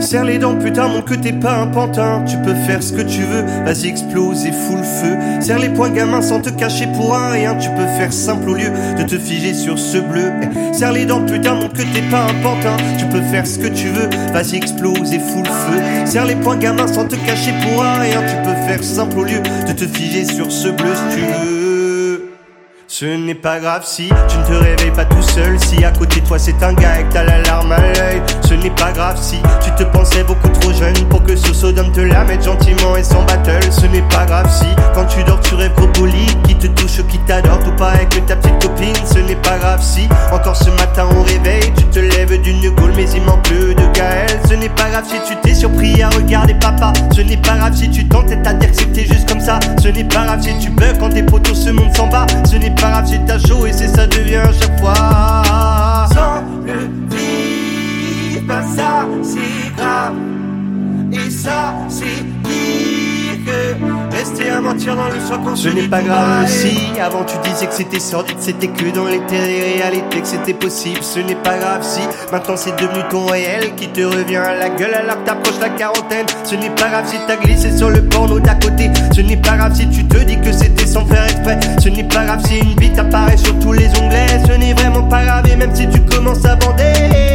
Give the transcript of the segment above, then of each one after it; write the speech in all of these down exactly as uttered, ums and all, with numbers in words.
Serre les dents, putain, montre que t'es pas un pantin. Tu peux faire ce que tu veux, vas-y explose et fous le feu. Serre les poings gamin sans te cacher pour un rien. Tu peux faire simple au lieu de te figer sur ce bleu. Serre les dents, putain, montre que t'es pas un pantin. Tu peux faire ce que tu veux, vas-y explose et fous le feu. Serre les poings gamin sans te cacher pour un rien. Tu peux faire simple au lieu de te figer sur ce bleu si tu veux. Ce n'est pas grave si tu ne te réveilles pas tout seul. Si à côté de toi c'est un gars et que t'as la larme à l'œil. Ce n'est pas grave si tu te pensais beaucoup trop jeune pour que ce Sodome te la mette gentiment et sans battle. Ce n'est pas grave si quand tu dors tu rêves gros poli, qui te touche, qui t'adore, tout pareil que ta petite copine. Ce n'est pas grave si encore ce matin au réveil tu te lèves d'une gaule mais il manque plus de Gaël. Ce n'est pas grave si tu t'es surpris à regarder papa. Ce n'est pas grave si tu t'entêtes à dire que c'était juste comme ça. Ce n'est pas grave si tu bugs quand tes potos se montent s'en bas. Ce n'est pas grave si t'as chaud et c'est ça devient à chaque fois. Sans le vivre, bah ça c'est grave. Et ça c'est pire que rester à mentir dans le soir qu'on se dit. Ce n'est pas grave si avant tu disais que c'était sordide, c'était que dans les téléréalités que c'était possible. Ce n'est pas grave si maintenant c'est devenu ton réel qui te revient à la gueule alors que t'approches la quarantaine. Ce n'est pas grave si t'as glissé sur le porno d'à côté. Ce n'est pas grave si tu te dis que c'était sans faire exprès. Ce n'est pas grave si une bite apparaît sur tous les onglets. Ce n'est vraiment pas grave et même si tu commences à bander.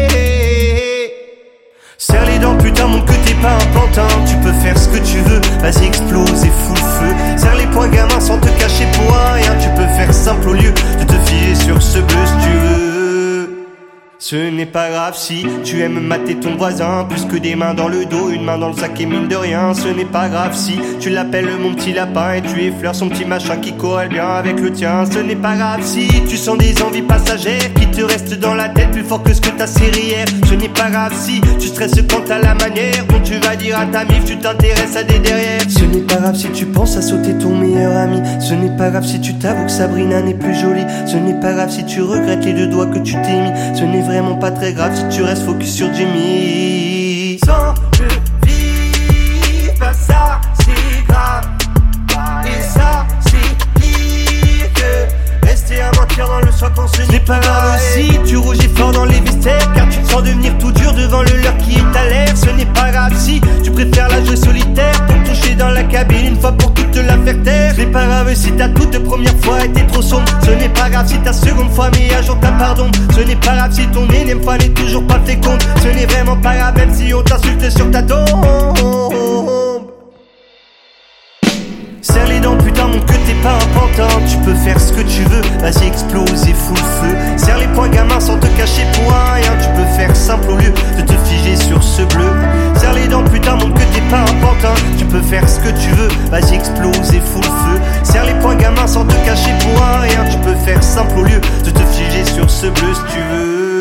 Serre les dents, putain, montre que t'es pas un pantin. Tu peux faire ce que tu veux, vas-y explose et fous le feu. Serre les poings gamin sans te cacher pour un rien. Tu peux faire simple au lieu de te fier sur ce bleu si tu veux. Ce n'est pas grave si tu aimes mater ton voisin plus que des mains dans le dos, une main dans le sac et mine de rien. Ce n'est pas grave si tu l'appelles mon petit lapin et tu effleures son petit machin qui corrèle bien avec le tien. Ce n'est pas grave si tu sens des envies passagères qui te restent dans la tête plus fort que ce que ta série hier. Ce n'est pas grave si tu stresses quant à la manière dont tu vas dire à ta mif tu t'intéresses à des derrière. Ce n'est pas grave si tu penses à sauter ton meilleur ami. Ce n'est pas grave si tu t'avoues que Sabrina n'est plus jolie. Ce n'est pas grave si tu regrettes les deux doigts que tu t'es mis. Ce n'est vraiment pas très grave si tu restes focus sur Jimmy. Sans le vivre, bah ça c'est grave. Et ça c'est pire que rester à mentir dans le soir qu'on se dit. Ce n'est pas grave si tu rougis fort dans les vestiaires car tu te sens devenir tout dur devant le leur qui est à l'air. Ce n'est pas grave si tu préfères la jouer solitaire pour toucher dans la cabine une fois pour toutes te la faire taire. Ce n'est pas grave si ta toute première fois était trop sombre. Ce n'est pas grave si ta seconde fois mis à jour ta pardon. Ce n'est pas grave si ton énième fois n'est toujours pas féconde. Ce n'est vraiment pas grave même si on t'insulte sur ta tombe. Serre les dents, putain, montre que t'es pas un pantin. Tu peux faire ce que tu veux, vas-y explose et fous le feu. Serre les poings gamin sans te cacher pour un rien. Tu peux faire simple au lieu de te figer sur ce bleu. Serre les dents, putain, montre que t'es pas un pantin. Tu peux faire ce que tu veux, vas-y explose et fous le feu. Serre les poings gamin sans te cacher pour un rien. Tu peux faire simple au lieu de te figer sur ce bleu si tu veux.